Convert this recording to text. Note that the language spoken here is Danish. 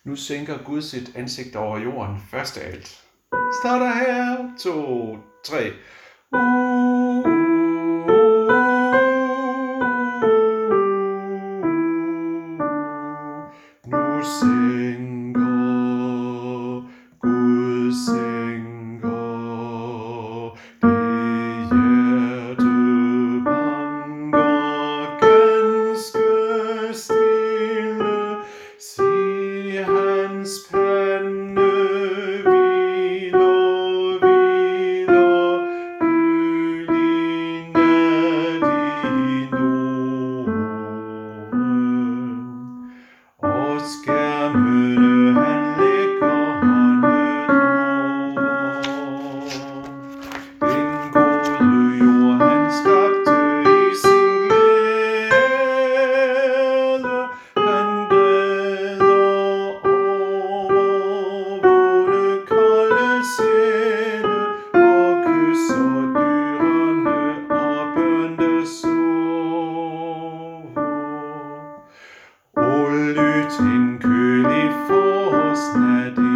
Nu sænker Gud sit ansigt over jorden først af alt. Starter her, 2, 3. Nu sænker Gud sænker det hjerte banker ganske stille. Se hans pande hviler, hviler, kølig nat i Norden. Og skærmene han lægger hånden over. Den gode jord han skabte i sin glæde. Han græder over vågne kolde sjæle og kysser dyrene og børn der sover. Og lyt en kølig forårsnat